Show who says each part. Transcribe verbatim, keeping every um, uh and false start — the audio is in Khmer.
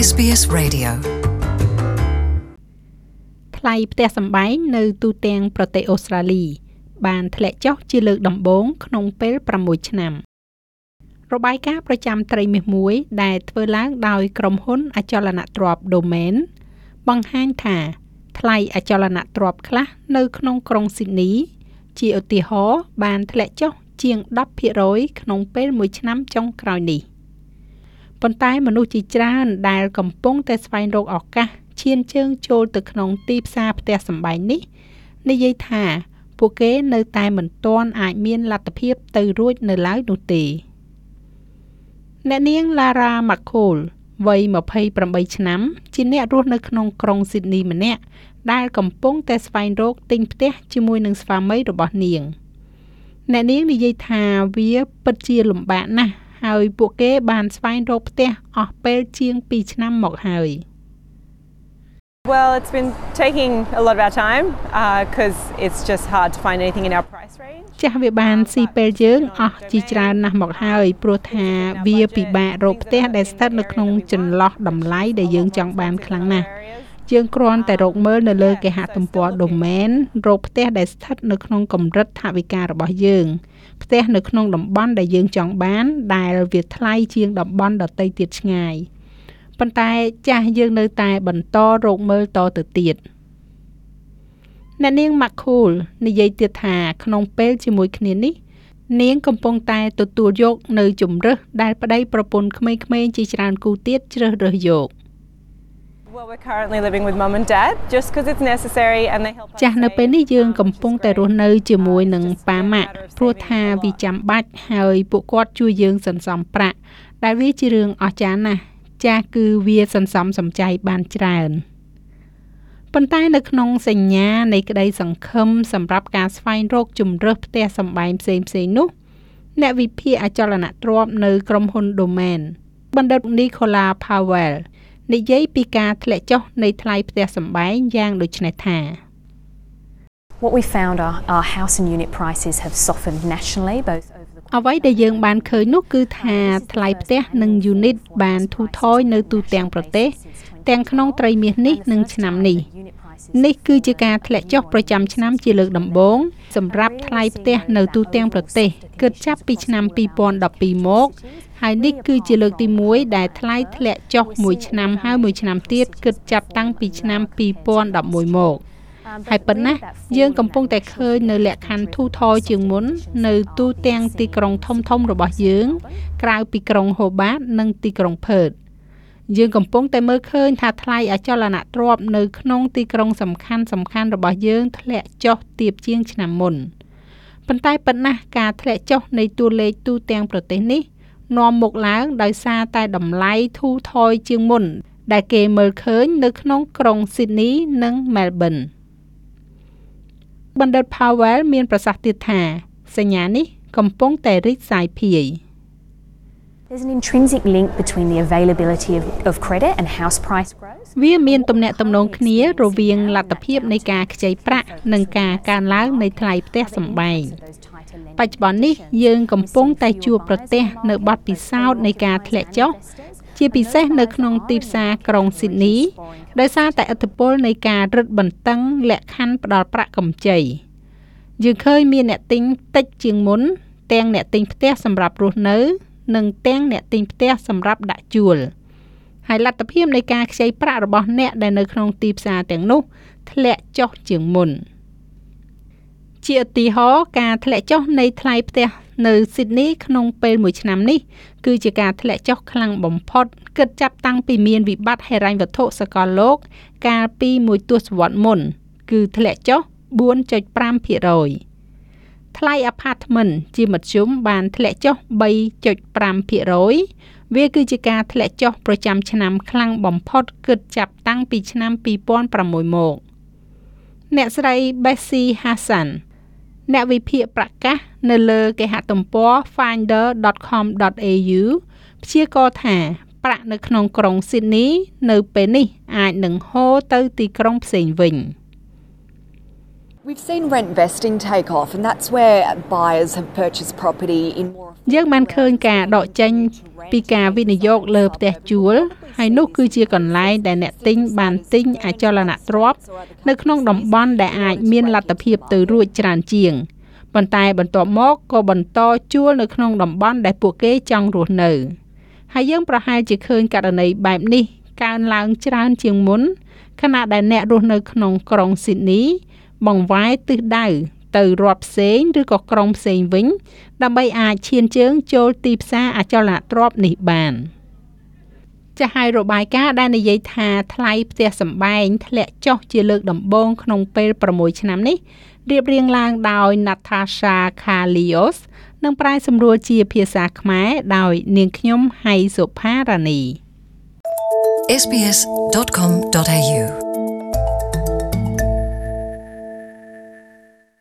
Speaker 1: เอส บี เอส Radio ថ្លៃផ្ទះសម្បែងនៅទូទាំងប្រទេសអូស្ត្រាលីបានធ្លាក់ចុះជាលើកដំបូងក្នុងពេលប្រាំមួយឆ្នាំរបាយការណ៍ប្រចាំត្រីមាសមួយដែលធ្វើឡើងដោយក្រុមហ៊ុនអចលនទ្រព្យ Domain បង្ហាញថាថ្លៃអចលនទ្រព្យខ្លះនៅក្នុងក្រុងស៊ីដនីជាឧទាហរណ៍បានធ្លាក់ចុះជាង ដប់ភាគរយ ក្នុងពេលមួយឆ្នាំចុងក្រោយនេះប៉ុន្តែមនុស្សជាច្រើនដែលកំពុងតែស្វែងរកឱកាសឈានជើងចូលទៅក្នុងទីផ្សារផ្ទះសម្បែងនេះនិយាយថាពួកគេនៅតែមិនទាន់អាចមានលទ្ធភាពទៅរួចនៅឡើយនោះទេអ្នកនាង Lara McCall វ័យម្ភៃប្រាំបីឆ្នាំជាអ្នករស់នៅក្នុងក្រុងស៊ីដនីម្នាក់ដែលកំពុងតែស្វែងរកទិញផ្ទះជាមួយនឹងស្វាមីរបស់នាងអ្នកនាងនិយាយថាវាពិតជាលំបាកណាស់ហើយពួកគេបានស្វែងរកផ្ទះអស់ពេលជាងពីរឆ្នាំមកហើយ
Speaker 2: Well, it's been taking a lot of our time because uh, it's just hard to find anything in our price range.
Speaker 1: ចាស់វាបានស៊ីពេលយើងអស់ជាច្រើនណាស់មកហើយព្រោះថាវាពិបាករកផ្ទះដែលស្ថិតនៅក្នុងចន្លោះតម្លៃដែលយើងចង់បានខ្លាំងណាស់យើងគ្រាន់តែរកមើលនៅលើគេហទំព័រ Domain រកផ្ទះដែលស្ថិតនៅក្នុងកម្រិតថវិការបស់យើងផ្ទះនៅក្នុងតំបន់ដែលយើងចង់បានដែលវាថ្លៃជាងតំបន់ដទៃទៀតឆ្ងាយប៉ុន្តែចាស់យើងនៅតែបន្តរកមើលតទៅទៀតអ្នកនាង McCool និយាយទៀតថាក្នុងពេលជាមួយគ្នានេះនាងកំពុងតែទទួលយកនៅជំរើសដែលប្តីប្រពន្ធក្មេងៗជាច្រើនគូទៀតជ្រើសរើសយក
Speaker 2: Well, we're currently living with mum and dad just because it's necessary and they help us.
Speaker 1: ចាស់នៅពេលនេះយើងកំពុងតែរស់នៅជាមួយនឹងប៉ាម៉ាក់ព្រោះថាវាចាំបាច់ហើយពួកគាត់ជួយយើងសន្សំប្រាក់ដែលវាជារឿងអស្ចារ្យណាស់ចាស់គឺវាសន្សំសំចៃបានច្រើនប៉ុន្តែនៅក្នុងសញ្ញានៃក្តីសង្ឃឹមសម្រាប់ការស្វែងរកជំរើសផ្ទះសម្បែងផ្សេងៗនោះអ្នកវិភាគអចលនទ្រព្យនៅក្រុមហ៊ុន Domain បណ្ឌិត Nicola Powell និយាយពីការធ្លាក់ចុះនៃថ្លៃផ្ទះសម្បែងយ៉ាងដូចនេះថា
Speaker 3: What we found are our house and unit prices have softened nationally both over the
Speaker 1: អ្វីដែលយើងបានឃើញនោះគឺថាថ្លៃផ្ទះនិង unit បានធូរថយនៅទូទាំងប្រទេសទាំងក្នុងត្រីមាសនេះនិងឆ្នាំនេះនេះគឺជាការធ្លាក់ចុះប្រចាំឆ្នាំជាលើកដំបូងសម្រាប់ថ្លៃផ្ទះនៅទូទាំងប្រទេសគិតចាប់ពីឆ្នាំពីរពាន់ដប់ពីរមកហើយនេះគឺជាលើកទីមួយដែលថ្លៃធ្លាក់ចុះមួយឆ្នាំហើយមួយឆ្នាំទៀតគិតចាប់តាំងពីឆ្នាំពីរពាន់ដប់មួយមកហើយប៉ុណ្ណាយើងកំពុងតែឃើញនៅលក្ខខណ្ឌធូរថយជាងមុននៅទូទាំងទីក្រុងធំៗរបស់យើងក្រៅពីក្រុង Hobart និងទីក្រុង Perth យើងកំពុងតែមើលឃើញថាថ្លៃអចលនទ្រព្យនៅក្នុងទីក្រុងសំខាន់សំខាន់របស់យើងធ្លាក់ចុះទាបជាងឆ្នាំមុនប៉ុន្តែប៉ុណ្ណាការធ្លាក់ចុះនៃតួលេខទូទាំងប្រទេសនេះនាំមកឡើងដោយសារតែតម្លៃធូរថយជាងមុនដែលគេមើលឃើញនៅក្នុងក្រុង Sydney និង Melbourne បណ្ឌិត Powell មានប្រសាសន៍ទៀតថាសញ្ញានេះកំពុងតែរីកសាយភាយ
Speaker 3: There's an intrinsic link between the availability of, of credit and house price growth.
Speaker 1: វាមានទំនាក់ទំនងគ្នារវាងលទ្ធភាពនៃការខ្ចីប្រាក់និងការកើនឡើងនៃថ្លៃផ្ទះសម្បែងបច្ចុប្បន្ននេះយើងកំពុងតែជួបប្រទះនៅបទពិសោធន៍នៃការធ្លាក់ចុះជាពិសេសនៅក្នុងទីផ្សារក្រុង Sydney ដោយសារតែឥទ្ធិពលនៃការរឹតបន្តឹងលក្ខខណ្ឌផ្ដល់ប្រាក់កម្ចីយើងឃើញមានអ្នកទិញតិចជាងមុនទាំងអ្នកទិញផ្ទះសម្រាប់រស់នៅនិងទាំងអ្នកទិញផ្ទះសម្រាប់ដាក់ជួលហើយលទ្ធភាពនៃការខ្ចីប្រាក់របស់អ្នកដែលនៅក្នុងទីផ្សារទាំងនោះធ្លាក់ចុះជាងមុនជាឧទាហរណ៍ការធ្លាក់ចុះនៃថ្លៃផ្ទះនៅ Sydney ក្នុងពេលមួយឆ្នាំនេះគឺជាការធ្លាក់ចុះខ្លាំងបំផុតគិតចាប់តាំងពីមានវិបត្តិហិរញ្ញវត្ថុសកលលោកកាលពីមួយទសវត្សរ៍មុនគឺធ្លាក់ចុះ បួនចុចប្រាំភាគរយ ថ្លៃ apartment ជាមធ្យមបានធ្លាក់ចុះ បីចុចប្រាំភាគរយ វាគឺជាការធ្លាក់ចុះប្រចាំឆ្នាំខ្លាំងបំផុតគិតចាប់តាំងពីឆ្នាំពីរពាន់ប្រាំមួយមកអ្នកស្រី Bessie Hassan អ្នកវិភាគប្រកាសនៅលើគេហទំព័រ finder ដត com ដត a u ព្យាករណ៍ថាប្រាក់នៅក្នុងក្រុង Sydney នៅពេលនេះអាចនឹងហូរទៅទីក្រុងផ្សេងវិញ
Speaker 4: We've seen rent vesting take off, and that's where buyers have purchased property in more.
Speaker 1: យើងបានឃើញការដកចេញពីការវិនិយោគលើផ្ទះជួលហើយនោះគឺជាកន្លែងដែលអ្នកទិញបានទិញអចលនទ្រព្យនៅក្នុងតំបន់ដែលអាចមានលទ្ធភាពទៅរួចច្រើនជាងប៉ុន្តែបន្ទាប់មកក៏បន្តជួលនៅក្នុងតំបន់ដែលពួកគេចង់រស់នៅហើយយើងប្រហែលជាឃើញករណីបែបនេះកើនឡើងច្រើនជាងមុនខណៈដែលអ្នករស់នៅក្នុងក្រុងស៊ីដនីបង្វែរទិសដៅទៅរដ្ឋផ្សេងឬក៏ក្រុងផ្សេងវិញដើម្បីអាចឈានជើងចូលទីផ្សារអចលនទ្រព្យនេះបានចាស់ហើយរបាយការណ៍ដែលនិយាយថាថ្លៃផ្ទះសម្បែងធ្លាក់ចុះជាលើកដំបូងក្នុងពេល6ឆ្នាំនេះរៀបរៀងឡើងដោយ Natasha Kalios និងប្រែសម្រួលជាភាសាខ្មែរដោយនាងខ្ញុំហៃសុផារ៉ានី
Speaker 5: เอส บี เอส ดอท คอม ดอท เอ ยู